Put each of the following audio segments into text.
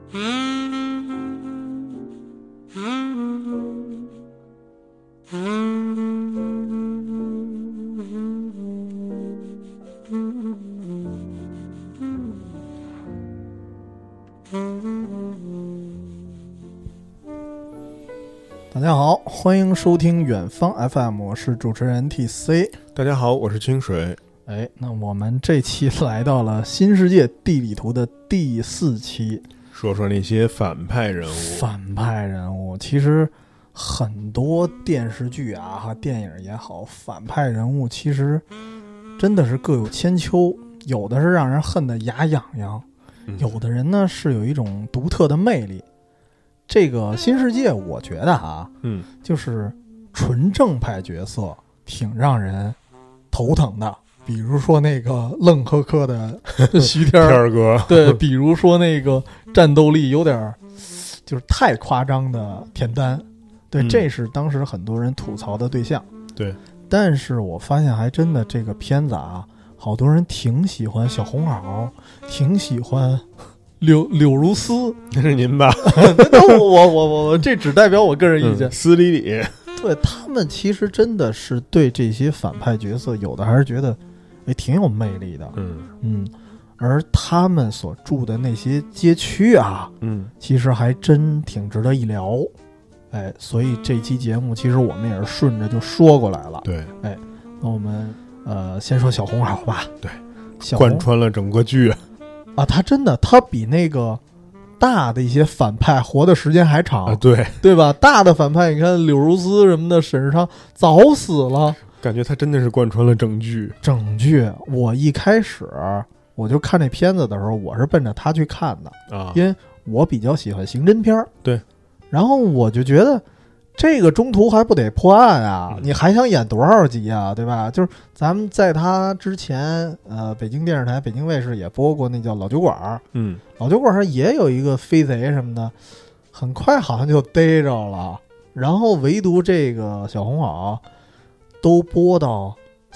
大家好，欢迎收听远方 FM， 我是主持人 TC。 大家好，我是清水。 那我们这期来到了新世界地理图的第4期， 说说那些反派人物。 反派人物其实很多电视剧啊和电影也好，反派人物其实真的是各有千秋，有的是让人恨得牙痒痒，有的人呢是有一种独特的魅力。这个新世界我觉得就是纯正派角色挺让人头疼的，比如说那个愣呵呵的徐天儿哥， 对，比如说那个战斗力有点就是太夸张的田丹，对，这是当时很多人吐槽的对象。 对， 但是我发现还真的这个片子啊，好多人挺喜欢小红袄，挺喜欢柳如丝。 那是您吧？ 我这只代表我个人意见。 斯里里， 对，他们其实真的是对这些反派角色，有的还是觉得挺有魅力的。而他们所住的那些街区啊，其实还真挺值得一聊。所以这期节目其实我们也是顺着就说过来了。 对， 那我们先说小红袄吧。 对，贯穿了整个剧啊，他比那个大的一些反派活的时间还长啊， 对吧？大的反派你看柳如丝什么的，沈世昌早死了， 感觉他真的是贯穿了整剧。 我一开始我就看这片子的时候，我是奔着他去看的啊， 因为我比较喜欢刑侦片。 对， 然后我就觉得这个中途还不得破案啊，你还想演多少集啊，对吧？就是咱们在他之前北京电视台北京卫视也播过那叫老酒馆，老酒馆上也有一个飞贼什么的，很快好像就逮着了。然后唯独这个小红袄都播到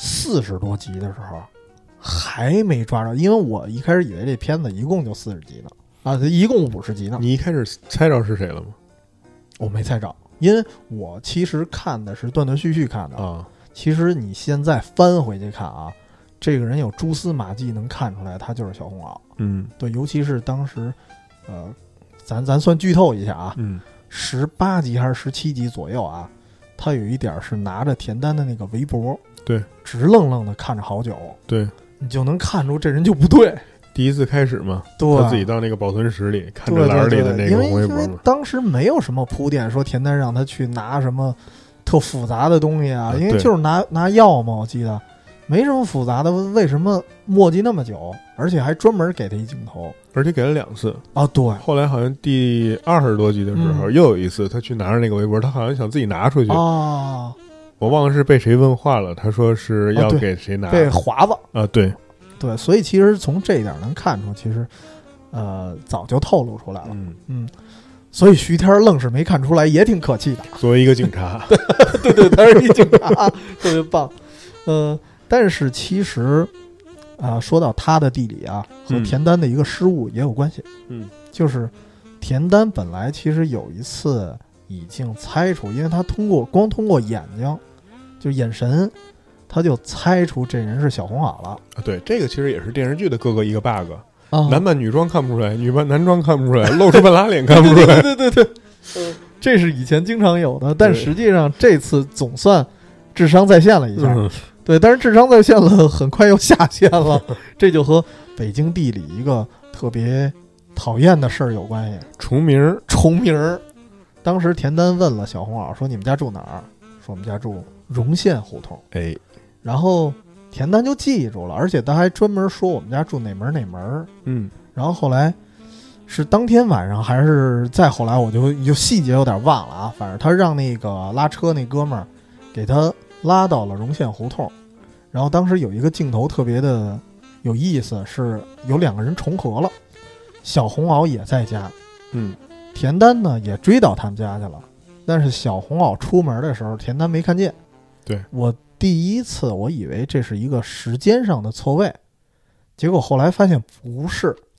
40多集的时候还没抓着，因为我一开始以为这片子一共就40集呢，一共50集呢。 你一开始猜着是谁了吗？ 我没猜着，因为我其实看的是断断续续看的啊。 其实你现在翻回去看啊，这个人有蛛丝马迹能看出来他就是小红袄。对，尤其是当时咱算剧透一下啊，18集还是17集左右啊，他有一点是拿着田丹的那个围脖， 对， 直愣愣的看着好久， 对， 你就能看出这人就不对。 第一次开始嘛， 对， 他自己到那个保存室里看着篮里的那个红围脖嘛， 因为当时没有什么铺垫说田丹让他去拿什么特复杂的东西啊，因为就是拿药嘛，我记得没什么复杂的，为什么磨叽那么久，而且还专门给他一镜头， 而且给了2次啊。对， 后来好像第20多集的时候，又有一次他去拿着那个围脖，他好像想自己拿出去啊， 我忘了是被谁问话了，他说是要给谁拿， 被华子啊，对， 所以其实从这一点能看出，其实早就透露出来了。所以徐天愣是没看出来，也挺可气的。 作为一个警察， 对，他是一警察，特别棒。但是其实说到他的地理啊，和田丹的一个失误也有关系。就是田丹本来其实有一次已经猜出，因为他光通过眼睛，就眼神，他就猜出这人是小红袄了啊。对，这个其实也是电视剧的各个一个 bug。 男扮女装看不出来，女扮男装看不出来，露出半拉脸看不出来。 对，这是以前经常有的，但实际上这次总算智商在线了一下。对，但是智商在线了，很快又下线了。这就和北京地理一个特别讨厌的事儿有关系。 重名。 当时田丹问了小红袄说：“你们家住哪儿？”说：“我们家住荣县胡同。”然后田丹就记住了，而且他还专门说我们家住哪门哪门。然后后来是当天晚上还是再后来，我就细节有点忘了啊。反正他让那个拉车那哥们儿给他拉到了荣县胡同，然后当时有一个镜头特别的有意思，是有2个人重合了，小红袄也在家，田丹呢也追到他们家去了，但是小红袄出门的时候田丹没看见。 对， 我第一次我以为这是一个时间上的错位，结果后来发现不是，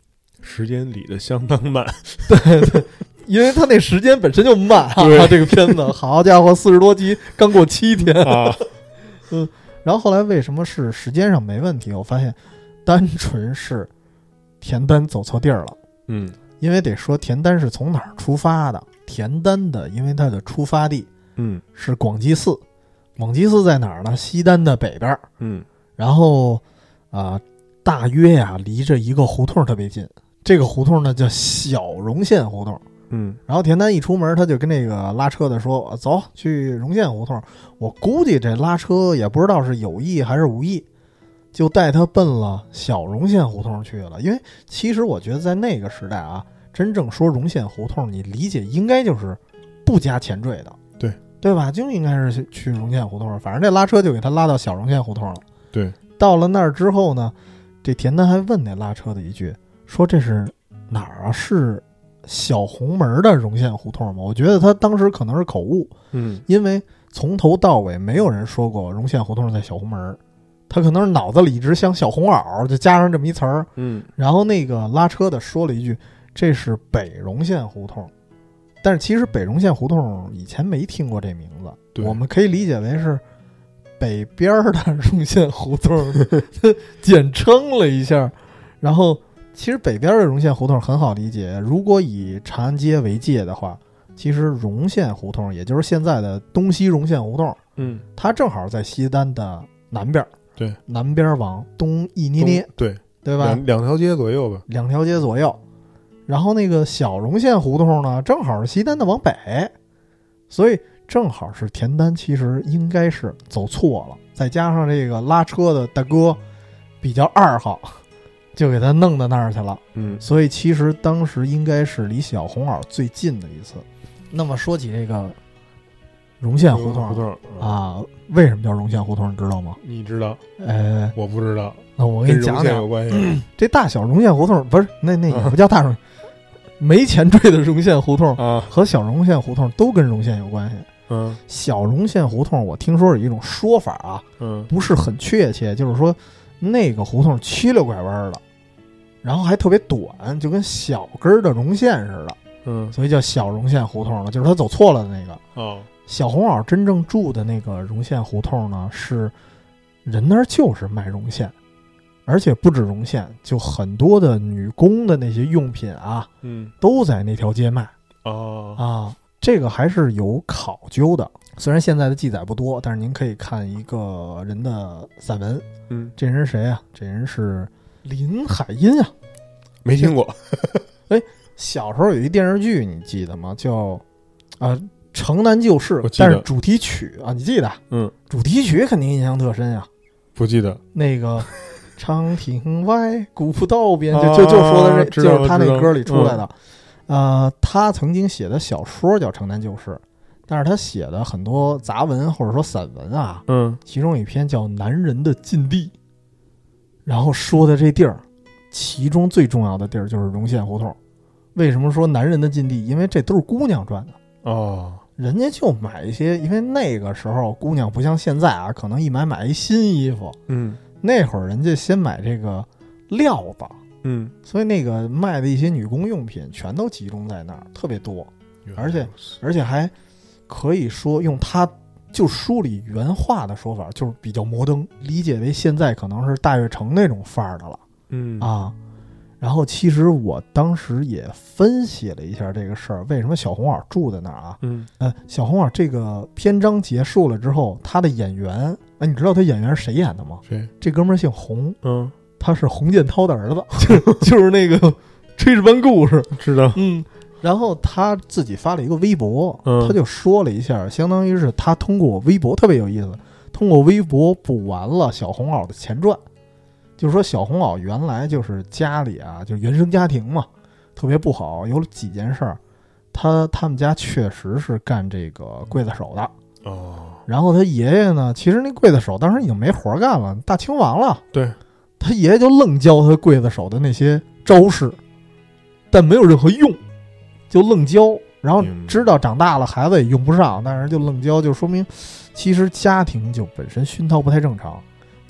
时间理得相当慢。 对对，因为他那时间本身就慢啊，这个片子，好家伙，40多集刚过7天啊。 然后后来为什么是时间上没问题？我发现单纯是田丹走错地儿了。因为得说田丹是从哪儿出发的？田丹的，因为它的出发地是广济寺。广济寺在哪儿呢？西单的北边。然后大约呀离着一个胡同特别近，这个胡同呢叫小荣县胡同。然后田丹一出门，他就跟那个拉车的说：“走，去荣县胡同。”我估计这拉车也不知道是有意还是无意，就带他奔了小荣县胡同去了。因为其实我觉得在那个时代啊，真正说荣县胡同，你理解应该就是不加前缀的，对吧？就应该是去荣县胡同。反正这拉车就给他拉到小荣县胡同了。 对， 到了那儿之后呢，这田丹还问那拉车的一句，说这是哪儿啊？是小红门的荣县胡同吗？我觉得他当时可能是口误，因为从头到尾没有人说过荣县胡同在小红门，他可能是脑子里一直想小红袄，就加上这么一词儿。然后那个拉车的说了一句，这是北荣县胡同。但是其实北荣县胡同以前没听过这名字，我们可以理解为是北边的荣县胡同简称了一下。然后其实北边的荣县胡同很好理解，如果以长安街为界的话，其实荣县胡同也就是现在的东西荣县胡同，它正好在西单的南边， 对， 南边往东一捏捏，对吧？ 两条街左右吧 ，2条街左右。然后那个小荣县胡同呢，正好是西单的往北，所以正好是田丹其实应该是走错了，再加上这个拉车的大哥比较二号，就给他弄到那儿去了。所以其实当时应该是离小红袄最近的一次。那么说起这个荣县胡同啊，为什么叫荣县胡同你知道吗？ 你知道？我不知道。 那我给你讲讲有关系。 这大小荣县胡同不是那也不叫大荣，没前缀的荣县胡同和小荣县胡同都跟荣县有关系。小荣县胡同我听说有一种说法啊，不是很确切，就是说那个胡同曲了拐弯的，然后还特别短，就跟小根的荣县似的，所以叫小荣县胡同了，就是他走错了的那个。小红袄真正住的那个荣县胡同呢，是人那儿就是卖绒线，而且不止绒线，就很多的女工的那些用品啊，都在那条街卖。这个还是有考究的，虽然现在的记载不多，但是您可以看一个人的散文。这人谁啊？这人是林海音啊， 没听过。 小时候有一电视剧你记得吗？叫城南旧事，但是主题曲啊，你记得？主题曲肯定印象特深啊。 不记得。 那个长亭外，古道边，就说的这，就是他那歌里出来的。他曾经写的小说叫《城南旧事》，但是他写的很多杂文或者说散文啊，其中一篇叫《男人的禁地》，然后说的这地儿，其中最重要的地儿就是荣县胡同。为什么说男人的禁地？因为这都是姑娘赚的。人家就买一些，因为那个时候姑娘不像现在啊，可能一买一新衣服。那会儿人家先买这个料子。所以那个卖的一些女工用品全都集中在那儿，特别多，而且还可以说用他就书里原话的说法，就是比较摩登，理解为现在可能是大悦城那种范儿的了。然后其实我当时也分析了一下这个事儿，为什么小红袄住在那儿啊？小红袄这个篇章结束了之后，他的演员，你知道他演员是谁演的吗？ 谁？ 这哥们儿姓洪。他是洪建涛的儿子，就是那个《炊事班故事》， 知道。 然后他自己发了一个微博，他就说了一下，相当于是他通过微博，特别有意思，通过微博补完了小红袄的前传。就是说小红袄原来就是家里啊，就原生家庭嘛，特别不好，有几件事儿，他们家确实是干这个刽子手的。然后他爷爷呢，其实那刽子手当时已经没活干了，大清亡了。 对。 他爷爷就愣教他刽子手的那些招式，但没有任何用，就愣教。然后知道长大了孩子也用不上，但是就愣教，就说明其实家庭就本身熏陶不太正常。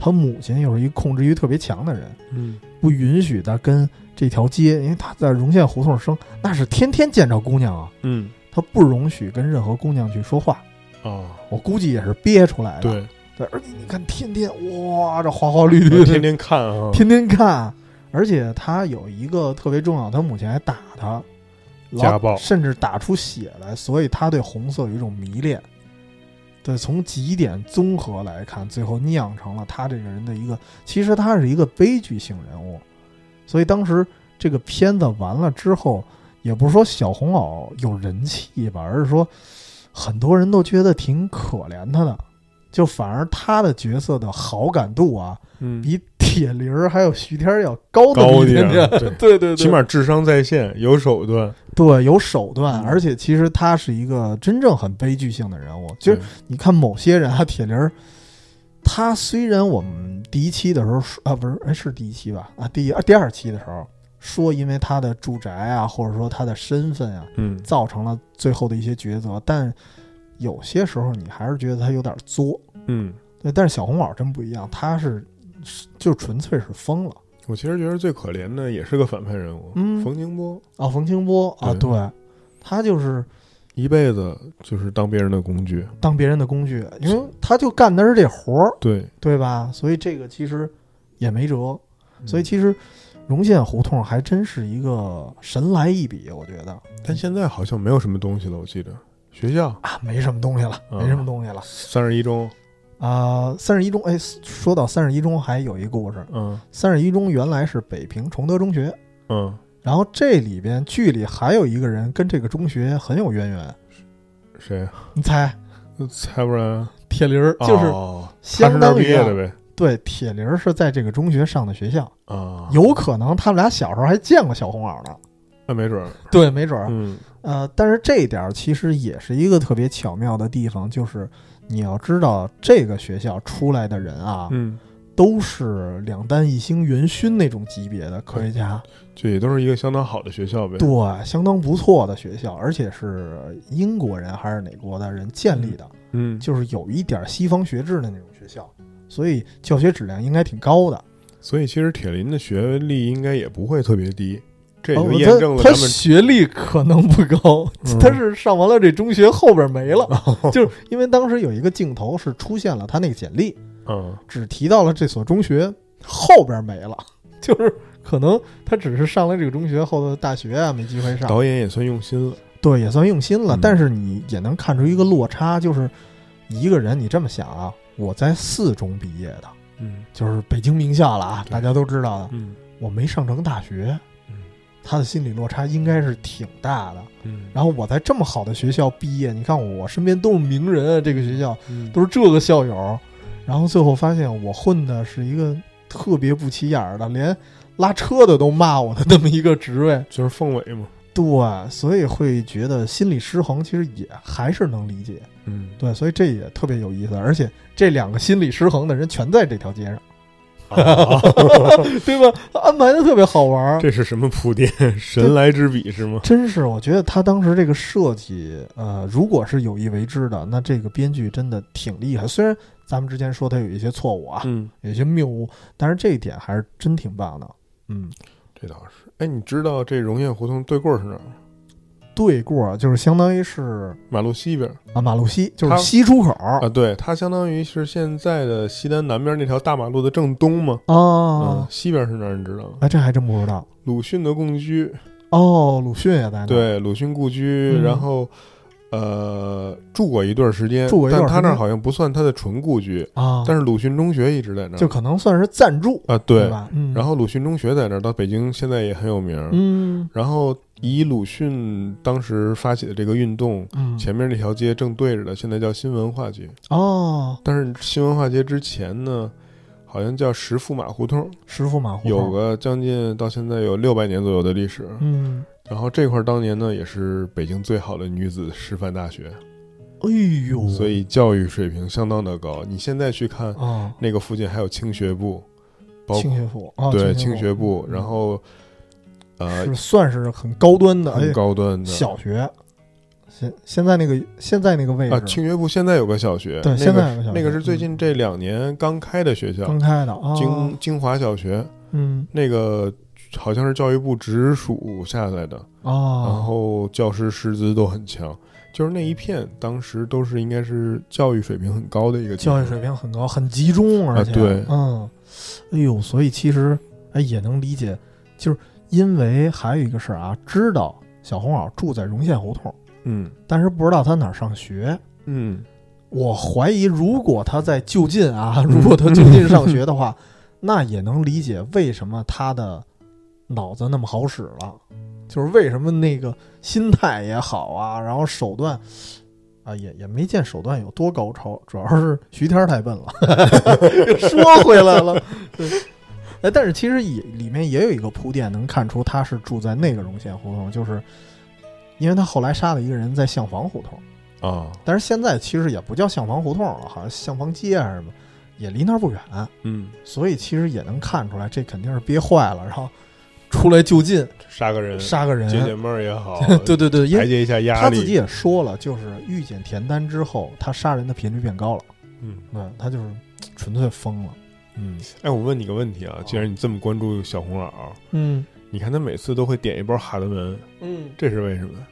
他母亲又是一个控制欲特别强的人，不允许他跟这条街，因为他在荣县胡同生，那是天天见着姑娘啊，他不容许跟任何姑娘去说话。我估计也是憋出来的。对，而且你看天天哇，这花花绿绿的， 天天看啊， 天天看。而且他有一个特别重要，他母亲还打他， 家暴， 甚至打出血来，所以他对红色有一种迷恋。对，从几点综合来看，最后酿成了他这个人的一个，其实他是一个悲剧性人物。所以当时这个片子完了之后，也不是说小红袄有人气吧，而是说很多人都觉得挺可怜他的，就反而他的角色的好感度啊，比铁林还有徐天要高一点点。对， 起码智商在线，有手段。 对，有手段，而且其实他是一个真正很悲剧性的人物。就是你看某些人啊，铁林，他虽然我们第一期的时候啊，不是，是第一期吧？啊，第二期的时候说，因为他的住宅啊，或者说他的身份啊，造成了最后的一些抉择，但有些时候你还是觉得他有点作。对，但是小红袄真不一样，他是就纯粹是疯了。 我其实觉得最可怜的也是个反派人物，冯清波啊，冯清波啊，对，他就是一辈子就是当别人的工具， 因为他就干的是这活儿，对吧？所以这个其实也没辙。所以其实荣县胡同还真是一个神来一笔，我觉得。 但现在好像没有什么东西了，我记得学校啊，没什么东西了。 31中。 31中，哎，说到31中还有一个故事。31中原来是北平崇德中学。然后这里边剧里还有一个人跟这个中学很有渊源。 谁？ 你猜不然铁林就是相当于的呗。 对，铁林是在这个中学上的学校啊，有可能他们俩小时候还见过小红袄呢。 那没准。 对，没准。但是这一点其实也是一个特别巧妙的地方，就是你要知道这个学校出来的人啊，都是2弹1星元勋那种级别的科学家， 就也都是一个相当好的学校呗。 对，相当不错的学校，而且是英国人还是哪国的人建立的，就是有一点西方学制的那种学校，所以教学质量应该挺高的。 所以其实铁林的学历应该也不会特别低。这就验证了他学历可能不高，他是上完了这中学后边没了，就是因为当时有一个镜头是出现了他那个简历，只提到了这所中学，后边没了，就是可能他只是上了这个中学后的大学啊没机会上。 导演也算用心了， 对，也算用心了，但是你也能看出一个落差，就是一个人你这么想啊，我在4中毕业的，就是北京名校了啊，大家都知道的，我没上成大学。他的心理落差应该是挺大的，然后我在这么好的学校毕业，你看我身边都是名人啊，这个学校都是这个校友，然后最后发现我混的是一个特别不起眼的，连拉车的都骂我的这么一个职位， 就是凤尾嘛。 对，所以会觉得心理失衡，其实也还是能理解。对，所以这也特别有意思，而且这2个心理失衡的人全在这条街上。对吧？安排的特别好玩。 这是什么铺垫？神来之笔是吗？ 真是，我觉得他当时这个设计，如果是有意为之的，那这个编剧真的挺厉害。虽然咱们之前说他有一些错误啊，有一些谬误，但是这一点还是真挺棒的。 这倒是。哎，你知道这荣县胡同对过是哪儿？ 对过就是相当于是马路西边啊，马路西就是西出口啊，对，它相当于是现在的西单南边那条大马路的正东嘛。西边是哪儿？你知道吗？ 这还真不知道。 鲁迅的故居。 鲁迅也在那。 对，鲁迅故居，然后住过一段时间，但他那儿好像不算他的纯故居啊。但是鲁迅中学一直在那儿， 就可能算是暂住啊，对吧？ 然后鲁迅中学在那儿，到北京现在也很有名。然后以鲁迅当时发起的这个运动，前面那条街正对着的，现在叫新文化街。但是新文化街之前呢，好像叫石驸马胡同。石驸马胡同有个将近到现在有600年左右的历史。然后这块当年呢，也是北京最好的女子师范大学。 哎呦， 所以教育水平相当的高。你现在去看，那个附近还有清学部， 清学部对，清学部，然后是算是很高端的， 很高端的小学现在那个位置庆岳部现在有个小学， 对，现在有个小学， 那个是最近这2年刚开的学校， 刚开的京华小学，那个好像是教育部直属下来的然后教师师资都很强，就是那一片当时都是应该是教育水平很高的一个地方， 教育水平很高，很集中，而且对， 哎呦，所以其实也能理解，就是因为还有一个事儿啊，知道小红袄住在荣县胡同，但是不知道他哪儿上学，我怀疑如果他在就近如果他就近上学的话，那也能理解为什么他的脑子那么好使了，就是为什么那个心态也好然后手段也没见手段有多高超，主要是徐天太笨了又说回来了对，但是其实里面也有一个铺垫，能看出他是住在那个荣县胡同，就是因为他后来杀了一个人在相房胡同但是现在其实也不叫相房胡同了，好像相房街还是什么，也离那儿不远所以其实也能看出来这肯定是憋坏了，然后出来就近杀个人解解闷也好对， 排解一下压力。 他自己也说了，就是遇见田丹之后他杀人的频率变高了对，他就是纯粹疯了我问你个问题既然你这么关注小红袄你看他每次都会点一包哈德门这是为什么？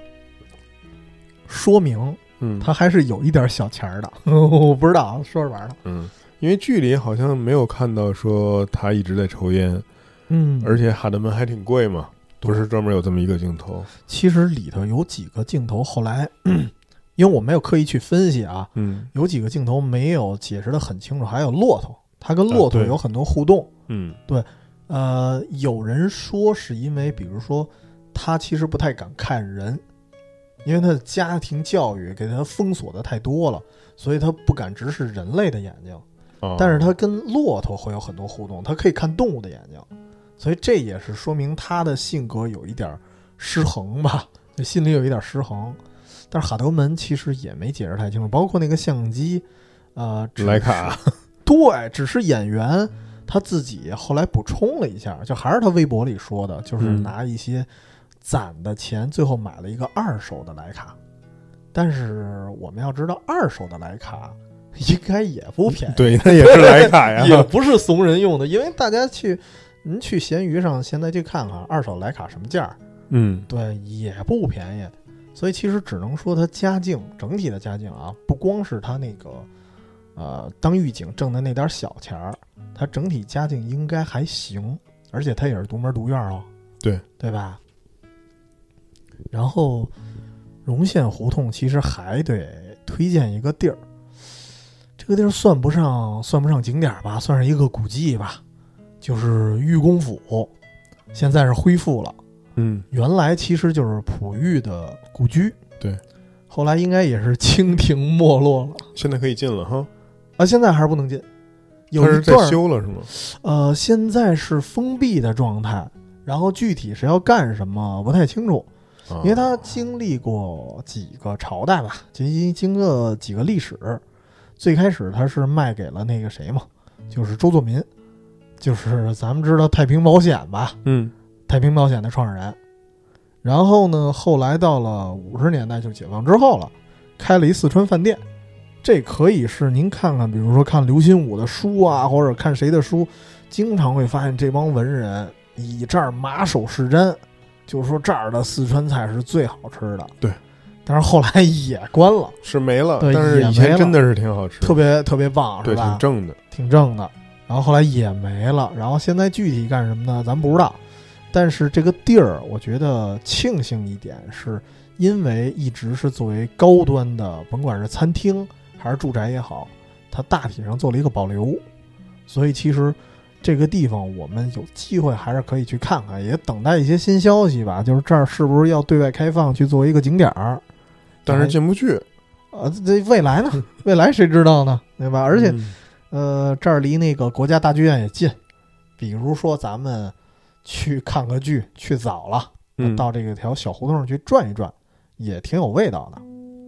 说明他还是有一点小钱的我不知道，说着玩的因为剧里好像没有看到说他一直在抽烟而且哈德门还挺贵嘛，不是专门有这么一个镜头。 其实里头有几个镜头后来因为我没有刻意去分析有几个镜头没有解释得很清楚，还有骆驼，他跟骆驼有很多互动对有人说是因为比如说他其实不太敢看人，因为他的家庭教育给他封锁的太多了，所以他不敢直视人类的眼睛但是他跟骆驼会有很多互动，他可以看动物的眼睛，所以这也是说明他的性格有一点失衡吧，心里有一点失衡。但是哈德门其实也没解释太清楚，包括那个相机莱卡对，只是演员他自己后来补充了一下，就还是他微博里说的，就是拿一些攒的钱最后买了一个2手的莱卡，但是我们要知道2手的莱卡应该也不便宜， 对，那也是莱卡呀也不是怂人用的，因为大家您去闲鱼上现在去看看2手莱卡什么价对，也不便宜，所以其实只能说他家境整体的家境不光是他那个当狱警挣的那点小钱儿，他整体家境应该还行，而且他也是独门独院对吧？然后荣县胡同其实还得推荐一个地儿，这个地儿算不上景点吧，算是一个古迹吧，就是玉公府，现在是恢复了原来其实就是溥玉的故居， 对， 后来应该也是清廷没落了， 现在可以进了哈现在还是不能进， 它是在修了是吗？ 现在是封闭的状态，然后具体是要干什么不太清楚因为它经历过几个朝代吧，经过几个历史，最开始它是卖给了那个谁嘛，就是周作民，就是咱们知道太平保险吧太平保险的创始人，然后呢后来到了50年代就解放之后了，开了一四川饭店，这可以是您看看比如说看刘心武的书或者看谁的书，经常会发现这帮文人以这儿马首是瞻，就是说这儿的四川菜是最好吃的， 对， 但是后来也关了， 是没了， 对， 但是以前真的是挺好吃， 特别棒，是吧？ 对，挺正的。 然后后来也没了，然后现在具体干什么呢？咱不知道。但是这个地儿，我觉得庆幸一点，是因为一直是作为高端的，甭管是餐厅还是住宅也好，它大体上做了一个保留，所以其实这个地方我们有机会还是可以去看看，也等待一些新消息吧。就是这儿是不是要对外开放去做一个景点儿？ 但是进不去。 这未来呢？未来谁知道呢？对吧？而且，这儿离那个国家大剧院也近，比如说咱们去看个剧，去早了，到这个条小胡同去转一转，也挺有味道的。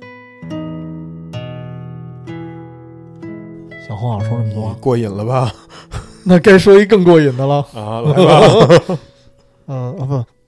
小红老说这么多， 过瘾了吧？ 那该说一更过瘾的了来吧。 不，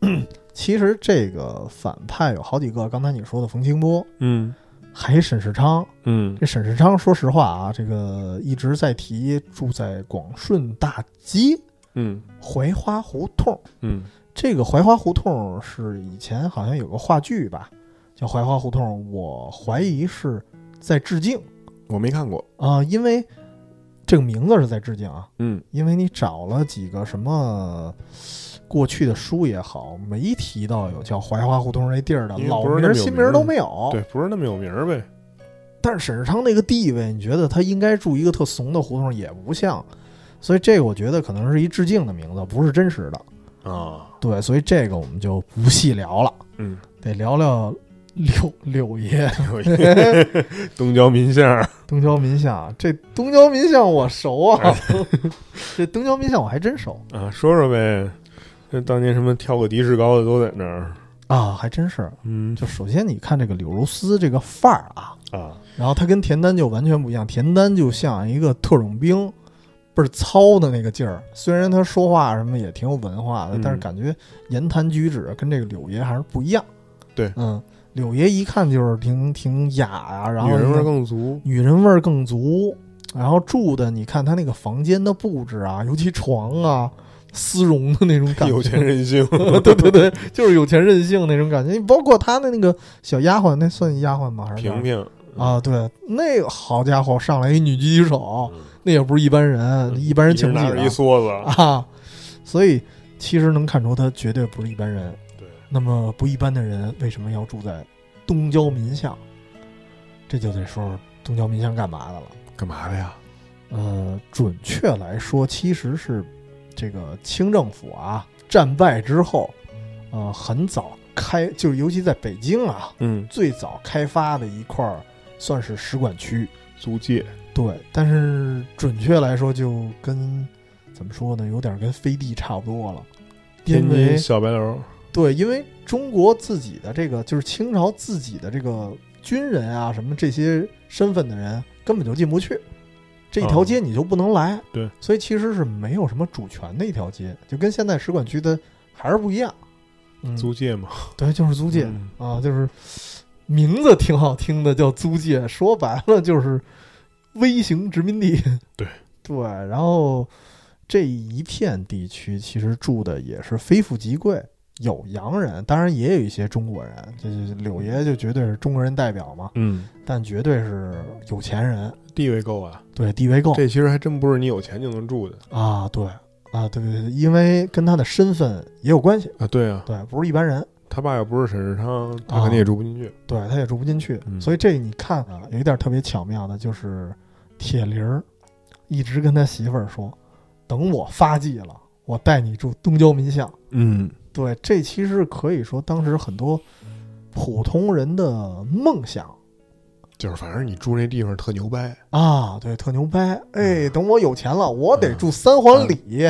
其实这个反派有好几个，刚才你说的冯清波，还沈世昌，这沈世昌说实话啊，这个一直在提住在广顺大街，槐花胡同，这个槐花胡同是以前好像有个话剧吧，叫槐花胡同，我怀疑是在致敬， 我没看过啊，因为这个名字是在致敬啊，因为你找了几个什么过去的书也好，没提到有叫槐花胡同这地儿的，老名新名都没有， 对，不是那么有名呗。 但是沈世昌那个地位，你觉得他应该住一个特怂的胡同也不像，所以这个我觉得可能是一致敬的名字，不是真实的啊。 对，所以这个我们就不细聊了，得聊聊柳爷东郊民巷， 这东郊民巷我熟啊，这东郊民巷我还真熟啊，说说呗。这当年什么跳个的士高的都在那儿啊，还真是。就首先你看这个柳如丝这个范儿啊，然后他跟田丹就完全不一样，田丹就像一个特种兵，倍儿糙的那个劲儿。虽然他说话什么也挺有文化的，但是感觉言谈举止跟这个柳爷还是不一样。 对， 柳爷一看就是挺雅呀，然后女人味更足，然后住的你看他那个房间的布置啊，尤其床啊。丝绒的那种感觉， 有钱任性对，就是有钱任性那种感觉。你包括他的那个小丫鬟，那算丫鬟吗？还是萍萍啊？对，那个好家伙，上来一女狙击手，那也不是一般人，一般人请不起的，一梭子啊。所以其实能看出他绝对不是一般人。 对， 那么不一般的人为什么要住在东郊民巷？这就得说说东郊民巷干嘛的了。 干嘛的呀？ 准确来说，其实是。这个清政府啊战败之后，很早就是尤其在北京啊，最早开发的一块算是使馆区租界。 对，但是准确来说，就跟怎么说呢，有点跟飞地差不多了。 天津小白楼。 对，因为中国自己的这个就是清朝自己的这个军人啊，什么这些身份的人根本就进不去。这一条街你就不能来， 对， 所以其实是没有什么主权的一条街，就跟现在使馆区的还是不一样。 租界嘛， 对，就是租界啊，就是名字挺好听的，叫租界，说白了就是微型殖民地。 对， 然后这一片地区其实住的也是非富即贵，有洋人，当然也有一些中国人，就是柳爷就绝对是中国人代表嘛，但绝对是有钱人。 地位够啊， 对，地位够， 这其实还真不是你有钱就能住的啊。对，因为跟他的身份也有关系啊。对啊， 对，不是一般人。 他爸要不是沈世昌，他肯定也住不进去。 对，他也住不进去。所以这你看啊，有一点特别巧妙的，就是铁林一直跟他媳妇儿说，等我发迹了，我带你住东郊民巷。对，这其实可以说当时很多普通人的梦想。 就是反正你住那地方特牛掰啊，对，特牛掰。等我有钱了，我得住三环里。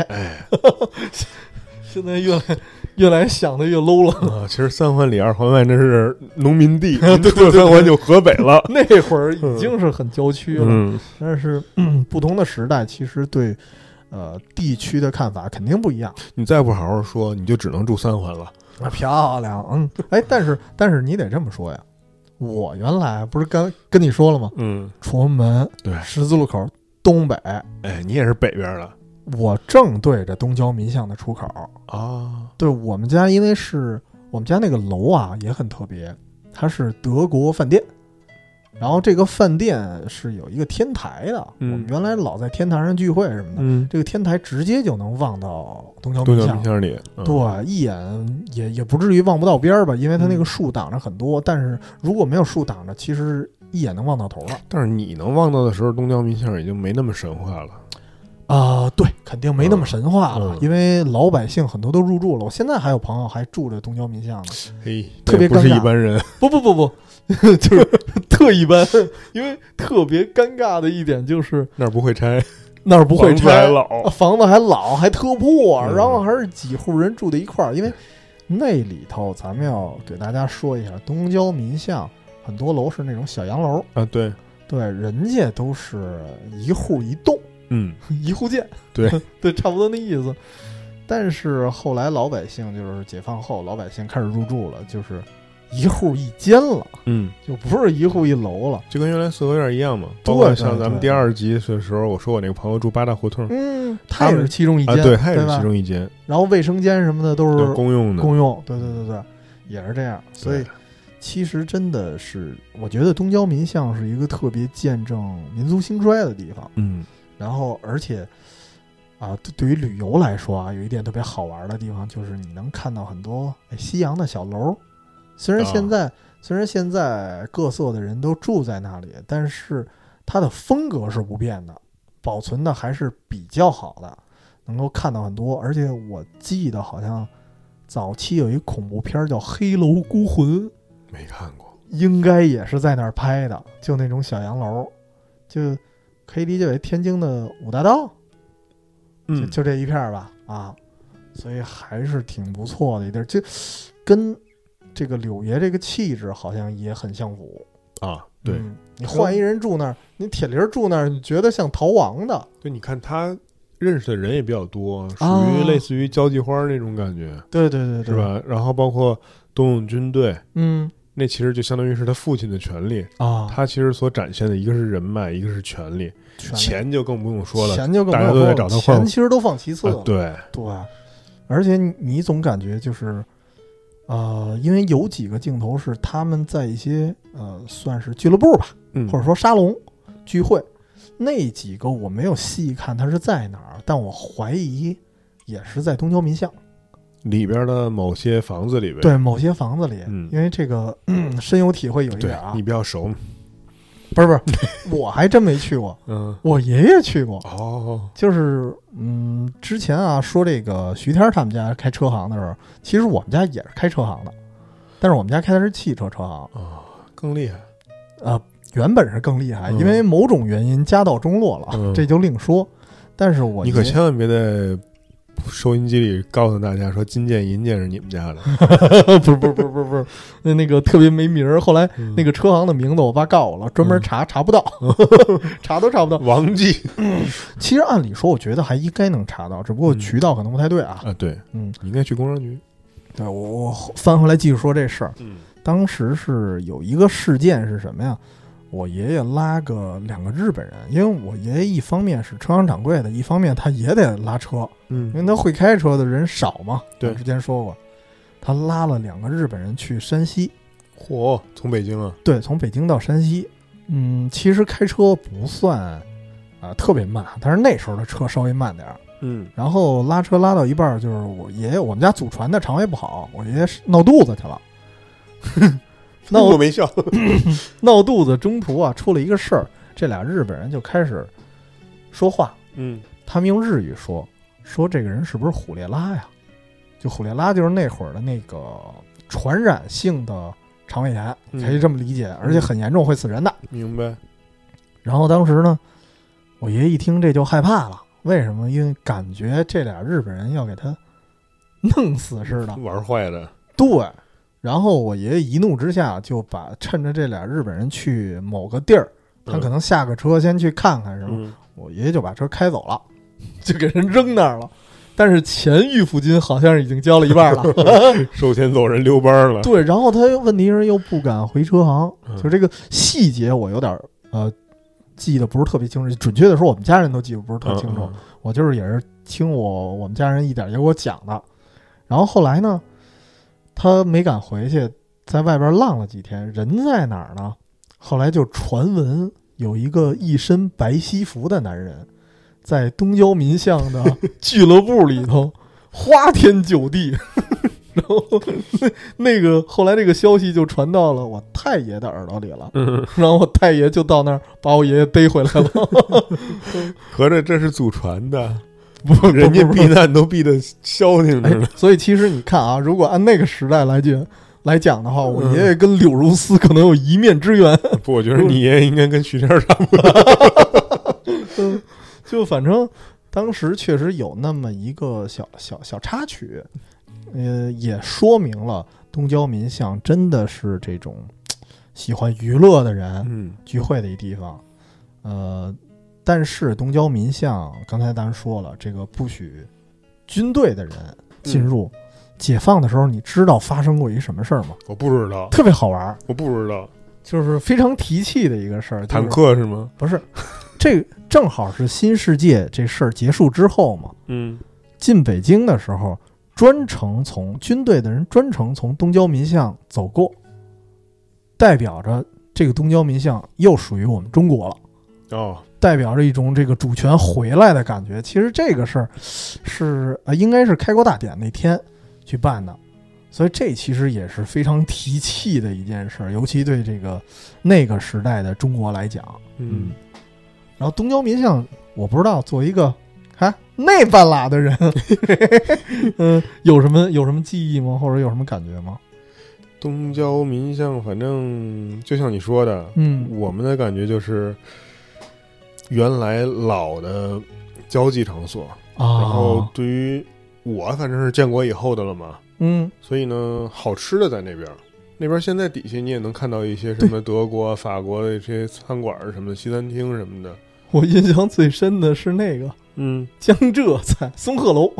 现在越来想的越 low 了。 其实三环里二环外那是农民地，对，三环就河北了。 那会儿已经是很郊区了。但是不同的时代，其实对地区的看法肯定不一样。 你再不好好说，你就只能住三环了。 漂亮，但是你得这么说呀。我原来不是跟你说了吗？崇文门， 对， 十字路口东北。 你也是北边的。 我正对着东郊民巷的出口啊。 对，我们家因为是我们家那个楼啊也很特别，它是德国饭店，然后这个饭店是有一个天台的。我们原来老在天台上聚会什么的，这个天台直接就能望到东郊民巷里。 对，一眼也不至于望不到边儿吧，因为它那个树挡着很多。但是如果没有树挡着，其实一眼能望到头了。 但是你能望到的时候，东郊民巷已经没那么神话了。 对，肯定没那么神话了，因为老百姓很多都入住了。我现在还有朋友还住着东郊民巷呢，特别尴尬。 不是一般人， 不，就是特一般。因为特别尴尬的一点就是那儿不会拆， 房子还老，还特破，然后还是几户人住在一块儿。因为那里头，咱们要给大家说一下，东郊民巷很多楼是那种小洋楼啊，对， 人家都是一户一栋。一户建， 对对，差不多那意思。 但是后来老百姓就是解放后，老百姓开始入住了，就是一户一间了，就不是一户一楼了， 就跟原来四合院一样嘛。包括像咱们第2集的时候，我说我那个朋友住八大胡同， 他也是其中一间， 对，他也是其中一间。 然后卫生间什么的都是公用的， 对，也是这样。所以其实真的是，我觉得东郊民巷是一个特别见证民族兴衰的地方。然后而且对于旅游来说啊，有一点特别好玩的地方就是你能看到很多西洋的小楼。虽然现在各色的人都住在那里，但是它的风格是不变的，保存的还是比较好的，能够看到很多。而且我记得好像早期有一恐怖片叫《黑楼孤魂》， 没看过， 应该也是在那儿拍的，就那种小洋楼，就可以理解为天津的五大道，就这一片吧所以还是挺不错的一地儿，就跟这个柳爷这个气质好像也很相符对， 你换一人住那儿，你铁林住那儿，你觉得像逃亡的。 对，你看他认识的人也比较多，属于类似于交际花那种感觉。 对， 是吧？然后包括东永军队，那其实就相当于是他父亲的权利他其实所展现的一个是人脉，一个是权力，钱就更不用说了，大家都在找他换， 钱其实都放其次了。 对， 而且你总感觉就是因为有几个镜头是他们在一些算是俱乐部吧，或者说沙龙聚会，那几个我没有细看他是在哪儿，但我怀疑也是在东郊民巷里边的某些房子里边。 对，某些房子里，因为这个深有体会有一点你比较熟。 不是我还真没去过，我爷爷去过就是之前说这个徐天他们家开车行的时候，其实我们家也是开车行的，但是我们家开的是汽车车行更厉害原本是更厉害，因为某种原因家道中落了，这就另说。但是你可千万别在收音机里告诉大家说金建银建是你们家的不是那个特别没名儿，后来那个车行的名字我爸告我了，专门查不到查都查不到。 王记其实按理说我觉得还应该能查到，只不过渠道可能不太对对，你应该去工商局。 对，我翻回来继续说这事儿。当时是有一个事件是什么呀，我爷爷拉个2个日本人，因为我爷爷一方面是车行掌柜的，一方面他也得拉车，因为他会开车的人少嘛。 对， 之前说过，他拉了2个日本人去山西。 从北京对，从北京到山西。其实开车不算特别慢，但是那时候的车稍微慢点然后拉车拉到一半，就是我爷爷，我们家祖传的肠胃不好，我爷爷闹肚子去了。 我没笑闹肚子中途出了一个事儿，这俩日本人就开始说话，他们用日语说这个人是不是虎列拉呀？就虎列拉就是那会儿的那个传染性的肠胃炎，可以这么理解，而且很严重，会死人的。 明白。 然后当时呢，我爷爷一听这就害怕了，为什么？因为感觉这俩日本人要给他弄死似的， 玩坏的。 对。然后我爷爷一怒之下就趁着这俩日本人去某个地儿，他可能下个车先去看看什么，我爷爷就把车开走了，就给人扔那儿了。但是钱预付金好像已经交了一半了收钱走人溜班了。 对，然后他问题是又不敢回车行，就这个细节我有点记得不是特别清楚，准确的说我们家人都记得不是特清楚，我就是也是听我们家人一点也给我讲的。然后后来呢，他没敢回去，在外边浪了几天，人在哪儿呢？后来就传闻有一个一身白西服的男人在东郊民巷的俱乐部里头花天酒地然后那个后来这个消息就传到了我太爷的耳朵里了，然后我太爷就到那儿把我爷爷逮回来了合着这是祖传的，人家避难都避得消停着呢。 所以其实你看啊，如果按那个时代来讲的话，我爷爷跟柳如丝可能有一面之缘。 不，我觉得你爷爷应该跟徐天差不多就反正当时确实有那么一个小插曲，也说明了东郊民巷真的是这种喜欢娱乐的人聚会的一地方。但是东郊民巷刚才咱说了，这个不许军队的人进入。解放的时候，你知道发生过一什么事儿吗？ 我不知道， 特别好玩。 我不知道， 就是非常提气的一个事儿。 坦克是吗？ 不是，这正好是新世界这事儿结束之后嘛。进北京的时候，军队的人专程从东交民巷走过，代表着这个东交民巷又属于我们中国了。代表着一种这个主权回来的感觉。其实这个事儿是应该是开国大典那天去办的，所以这其实也是非常提气的一件事，尤其对这个那个时代的中国来讲。然后东交民巷，我不知道作为一个那半拉的人有什么记忆吗？或者有什么感觉吗？ 东交民巷反正就像你说的，我们的感觉就是原来老的交际场所，然后对于我反正是建国以后的了嘛，所以呢，好吃的在那边现在底下你也能看到一些什么德国、法国的这些餐馆什么的，西餐厅什么的。 我印象最深的是那个，江浙菜松鹤楼。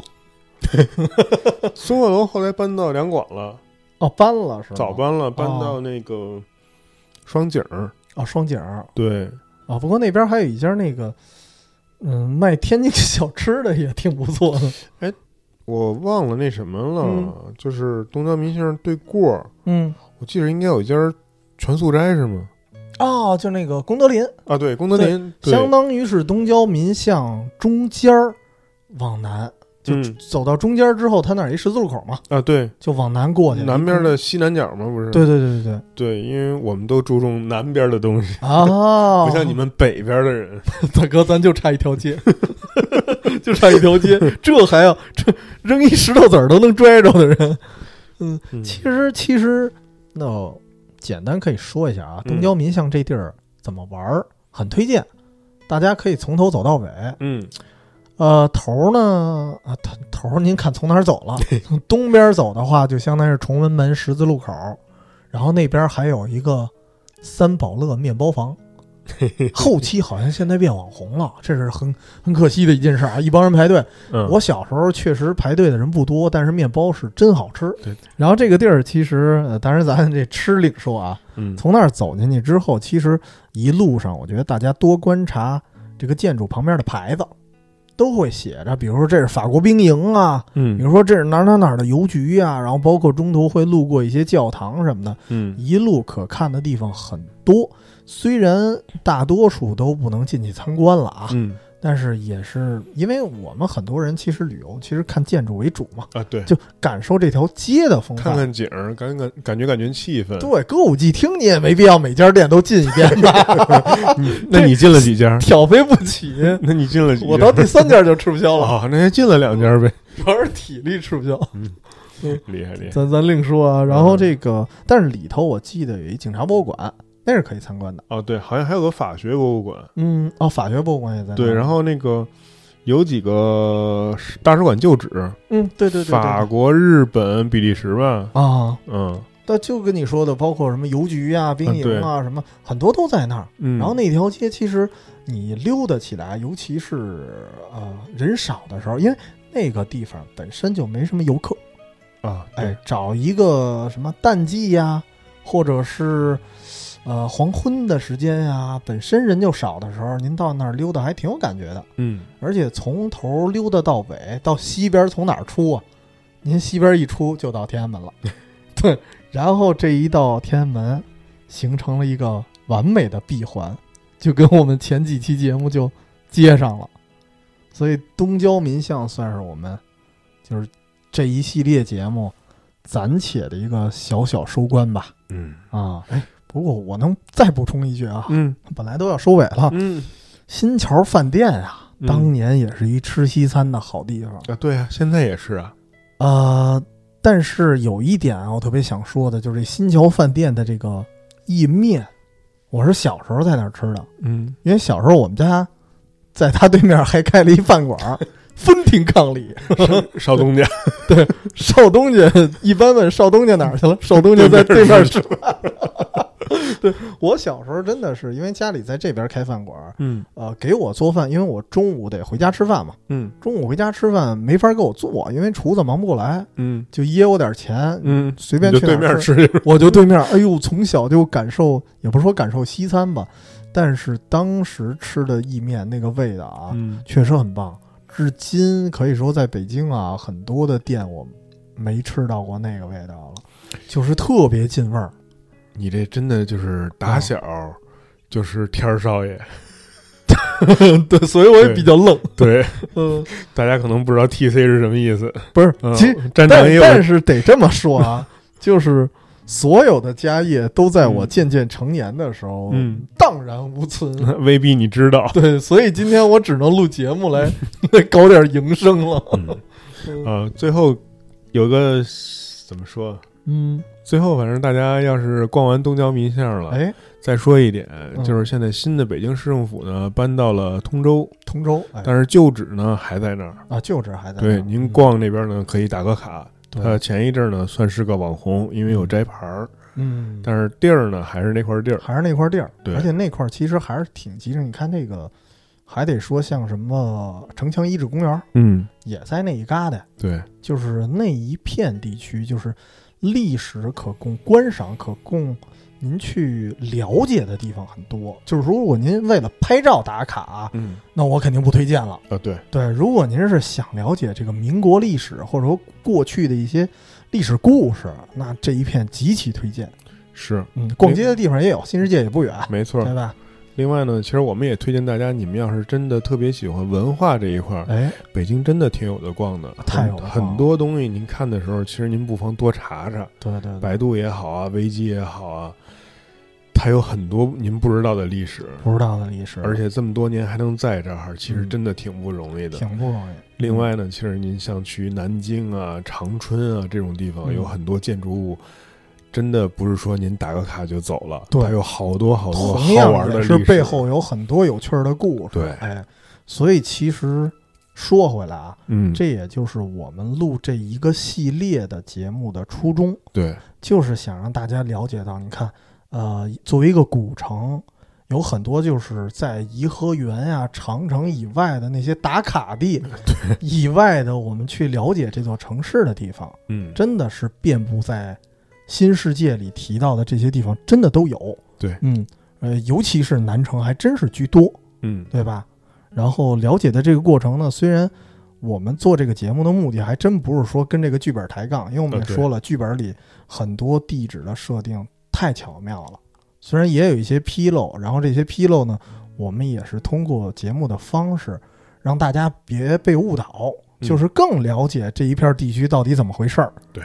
松鹤楼后来搬到两广了。 搬了是吧？ 早搬了，搬到那个双井。 双井。 对。 不过那边还有一家那个，卖天津小吃的也挺不错的。 我忘了那什么了，就是东交民巷对过，我记得应该有一家全素斋是吗？ 就那个功德林啊，对，功德林， 相当于是东交民巷中间往南，就走到中间之后，它那儿一十字路口嘛， 对， 就往南过去， 南边的西南角嘛，不是？ 对， 因为我们都注重南边的东西不像你们北边的人。 大哥，咱就差一条街，就差一条街，这还要扔一石头子儿都能拽着的人。其实那简单可以说一下啊，东交民巷这地儿怎么玩，很推荐，大家可以从头走到尾。头呢头您看从哪儿走了？从东边走的话，就相当于是崇文门十字路口，然后那边还有一个三宝乐面包房，后期好像现在变网红了，这是很可惜的一件事啊！一帮人排队，我小时候确实排队的人不多，但是面包是真好吃。然后这个地儿其实，当然咱这吃另说啊，从那儿走进去之后，其实一路上我觉得大家多观察这个建筑旁边的牌子。都会写着，比如说这是法国兵营啊，比如说这是哪儿的邮局啊，然后包括中途会路过一些教堂什么的，一路可看的地方很多，虽然大多数都不能进去参观了啊，但是也是因为我们很多人其实旅游其实看建筑为主嘛， 对， 就感受这条街的风范， 看看景儿，感觉气氛。 对，歌舞伎町你也没必要每家店都进一遍吧？ 那你进了几家？ 挑飞不起。 那你进了几家？ 我到第3家就吃不消了。 那还进了2家呗。 主要是体力吃不消。 厉害。 咱另说啊。然后这个，但是里头我记得有一警察博物馆。那是可以参观的。 对，好像还有个法学博物馆。 法学博物馆也在。 对，然后那个有几个大使馆旧址。 对， 法国、日本、比利时吧。 但就跟你说的，包括什么邮局啊、兵营啊，什么很多都在那儿。然后那条街其实你溜达起来，尤其是人少的时候，因为那个地方本身就没什么游客找一个什么淡季呀，或者是黄昏的时间呀，本身人就少的时候，您到那儿溜达还挺有感觉的。而且从头溜达到尾，到西边从哪儿出啊？您西边一出就到天安门了。对，然后这一到天安门，形成了一个完美的闭环，就跟我们前几期节目就接上了。所以东交民巷算是我们就是这一系列节目暂且的一个小小收官吧。不过我能再补充一句啊，本来都要收尾了，新桥饭店啊，当年也是一吃西餐的好地方对啊，现在也是啊。 但是有一点啊，我特别想说的，就是这新桥饭店的这个意面，我是小时候在那儿吃的，因为小时候我们家在他对面还开了一饭馆，分庭抗礼。 少东家， 对，少东家一般问少东家哪儿去了，少东家在对面吃饭。 对，我小时候真的是因为家里在这边开饭馆，给我做饭，因为我中午得回家吃饭嘛，中午回家吃饭没法给我做，因为厨子忙不过来，就噎我点钱，随便去对面吃， 我就对面。哎呦，从小就感受，也不是说感受西餐吧，但是当时吃的意面那个味道啊，确实很棒。至今可以说在北京啊，很多的店我没吃到过那个味道了，就是特别进味儿。 你这真的就是打小就是天少爷。 对，所以我也比较愣。 对，大家可能不知道 TC 是什么意思， 不是，其实但是得这么说啊，就是所有的家业都在我渐渐成年的时候，荡然无存。 未必你知道。 对，所以今天我只能录节目来搞点营生了。 最后有个怎么说？最后反正大家要是逛完东郊民巷了，再说一点，就是现在新的北京市政府呢搬到了通州，但是旧址呢还在那儿啊，旧址还在那儿。 对，您逛那边呢可以打个卡。前一阵呢算是个网红，因为有摘牌儿，但是地儿呢还是那块地儿，对， 而且那块其实还是挺集中。你看那个，还得说像什么城墙遗址公园，也在那一疙瘩， 对， 就是那一片地区，就是历史可供观赏、可供您去了解的地方很多。就是如果您为了拍照打卡，那我肯定不推荐了。对，如果您是想了解这个民国历史或者说过去的一些历史故事，那这一片极其推荐。 是， 逛街的地方也有，新世界也不远， 没错， 对吧？ 另外呢，其实我们也推荐大家，你们要是真的特别喜欢文化这一块，北京真的挺有的逛的， 太有了， 很多东西您看的时候，其实您不妨多查查， 对， 百度也好啊，维基也好啊，它有很多您不知道的历史，而且这么多年还能在这儿，其实真的挺不容易的， 挺不容易。 另外呢，其实您像去南京啊、长春啊这种地方，有很多建筑物。真的不是说您打个卡就走了，它有好多好多好玩的历史， 是背后有很多有趣的故事。 对， 所以其实说回来啊，这也就是我们录这一个系列的节目的初衷。 对， 就是想让大家了解到，你看，作为一个古城，有很多就是在颐和园呀、长城以外的那些打卡地以外的，我们去了解这座城市的地方，真的是遍布在新世界里提到的这些地方真的都有。 对， 尤其是南城还真是居多，对吧？然后了解的这个过程呢，虽然我们做这个节目的目的还真不是说跟这个剧本抬杠，因为我们也说了，剧本里很多地址的设定太巧妙了，虽然也有一些纰漏，然后这些纰漏呢，我们也是通过节目的方式让大家别被误导，就是更了解这一片地区到底怎么回事儿。 对，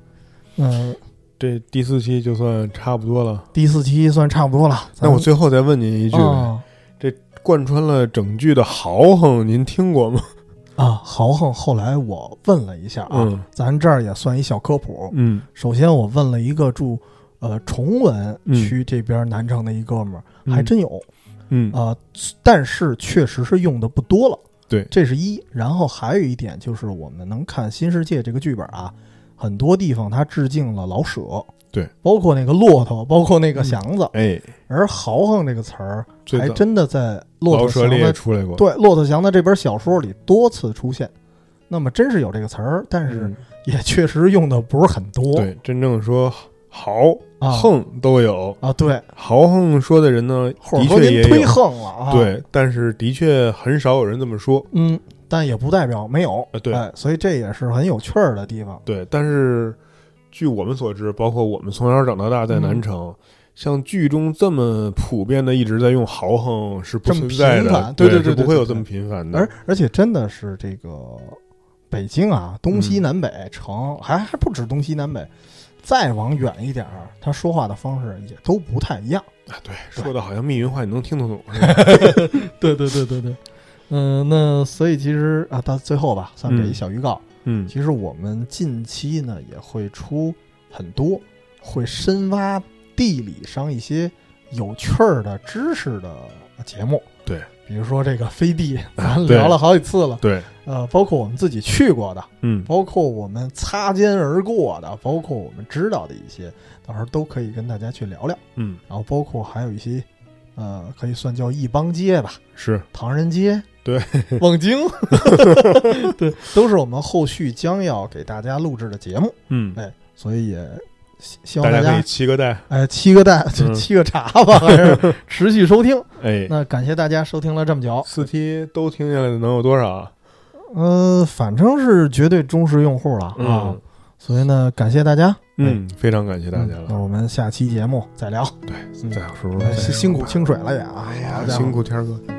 这第4期就算差不多了。 第4期算差不多了。 那我最后再问您一句，这贯穿了整句的豪横您听过吗？ 豪横后来我问了一下咱这儿也算一小科普。首先我问了一个住崇文区这边南城的一哥们儿，还真有。但是确实是用的不多了。 对， 这是一。然后还有一点就是我们能看新世界这个剧本啊，很多地方它致敬了老舍， 对， 包括那个骆驼，包括那个祥子，而豪横这个词儿还真的在骆驼祥子出来过， 对，骆驼祥子这本小说里多次出现。那么真是有这个词儿，但是也确实用的不是很多。 对，真正说豪横都有对， 豪横说的人呢，的确也有忒横了对，但是的确很少有人这么说。 但也不代表没有， 对， 所以这也是很有趣儿的地方。 对，但是据我们所知，包括我们从小长到大在南城，像剧中这么普遍的一直在用豪横是不存在的， 对， 是不会有这么频繁的。 而且真的是这个北京啊，东西南北城还不止东西南北，再往远一点他说话的方式也都不太一样对，说的好像密云话你能听得懂。 对。那所以其实到最后吧，算给一小预告。其实我们近期呢也会出很多会深挖地理上一些有趣儿的知识的节目。 对， 比如说这个飞地，咱聊了好几次了。 对， 包括我们自己去过的，包括我们擦肩而过的，包括我们知道的一些，到时候都可以跟大家去聊聊。然后包括还有一些，可以算叫一帮街吧， 是唐人街， 对， 望京，对，都是我们后续将要给大家录制的节目。所以也希望大家可以7个带， 七个带就7个茶吧，还是持续收听。那感谢大家收听了这么久 ，4期都听下来的能有多少？ 反正是绝对忠实用户了啊。所以呢，感谢大家， 非常感谢大家了。 那我们下期节目再聊。 对，再有时候辛苦清水了也啊， 哎呀，辛苦天哥。